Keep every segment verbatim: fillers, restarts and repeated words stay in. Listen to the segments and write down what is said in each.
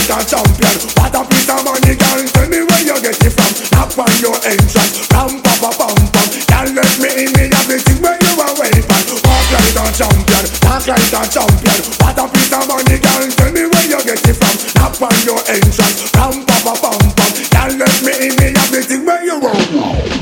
like a champion. What a piece of money, girl, tell me where you get it from. Knock on your entrance, ram pa pa pam pam. Girl, let me in, me have the thing where you are waiting for. Walk like a champion, talk like a champion. What a piece of money, girl, tell me where you get it from. Knock on your entrance, ram pa pa pam pam. Girl, let me in, me have the thing where you are.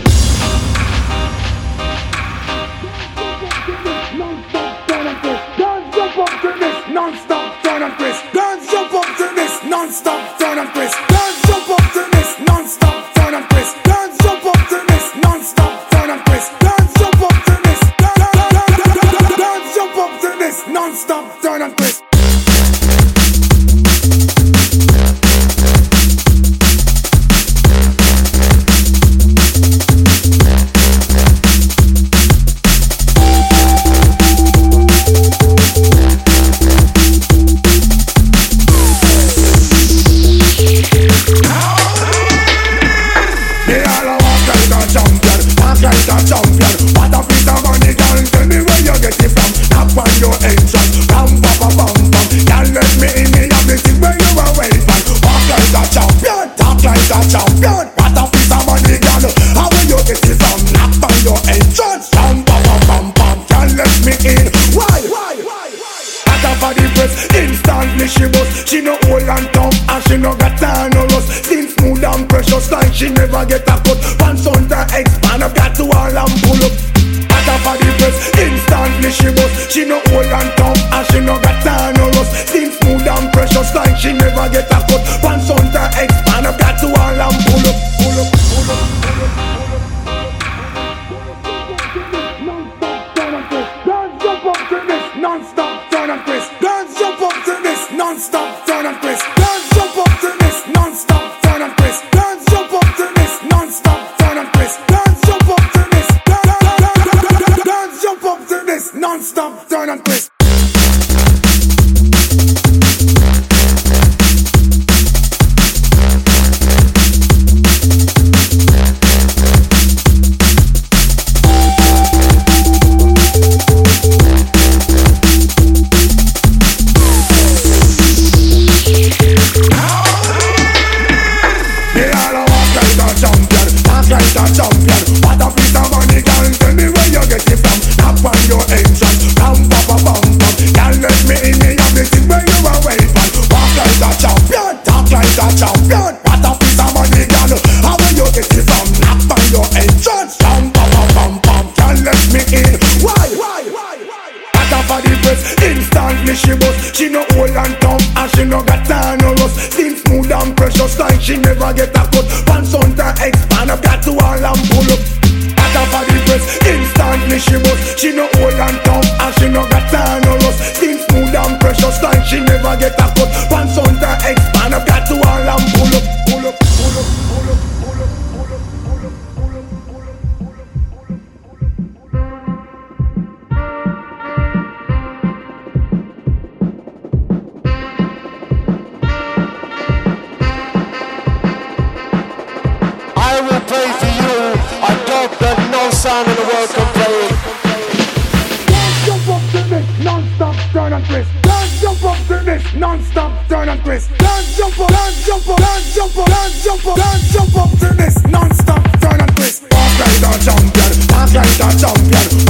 Non-stop, turn and twist. Girls jump up to this. Non-stop, turn and twist. Girls jump up to this. Non-stop, turn and twist. Girls jump up to this. Non-stop, turn and twist. Girls jump up to this. Girls jump up to this. Non-stop, turn and twist. Like a champion, what a piece of money, girl, tell me where you get it from. Knock on your entrance, ram pa pa pam pam. Girl, let me in, me have the thing where you are waiting for. Walk like a champion, talk like a champion. What a piece of money, girl, how will you get it from? Knock on your entrance, ram pa pa pam pam. Girl, let me in, why? Why? Why? At her for the press, instantly she bust. She no old and tough, and she no got time no rust. Skin smooth and precious like she never get a cut. Pants on to expand, I've got to all and pull up. At her for the press, instantly she bust. She no old and tough, and she no got time no rust. Skin smooth and precious like she never get a cut. Pants on to expand, I've got to all and pull up. Pull up, pull up, pull up. Non-stop, turn and twist. Girls jump up to this. Non-stop, turn and twist. Girls jump up to this. Non-stop, turn and twist. Girls jump up to this. Non-stop, turn and twist. Girls jump up to this. Girls jump up to this. Non-stop, turn and twist. Like a champion, what a piece of money, girl, tell me where you get it from. Knock on your entrance, ram pa pa pam pam. Girl, let me in, me have the thing where you are waiting for. Walk like a champion, talk like a champion. What a piece of money, girl, how will you get it from? Knock on your entrance, ram pa pa pam pam. Girl, let me in, why? Why? Why? At her for the press, instantly she bust. She no old and tough, and she no got time no rust. Skin smooth and precious like she never get a cut. Pants on to expand, I've got to all and pull up. At her for the press, instantly she bust. She no old and tough, and she no got time no rust. Skin smooth and precious like she never get a cut. Pants on to expand, I've got to all and pull up. Pull up, pull up, pull up, pull up, pull up, pull up, pull up, pull up, pull up. I will play for you a dub that no sound in the world can play. Girls jump up to this, non-stop, turn and twist. Girls jump up to this, non-stop, turn and twist. Girls jump up, girls jump up, girls jump up, girls jump up, girls jump up to this, non-stop, turn and twist. Walk like a champion, talk like a champion.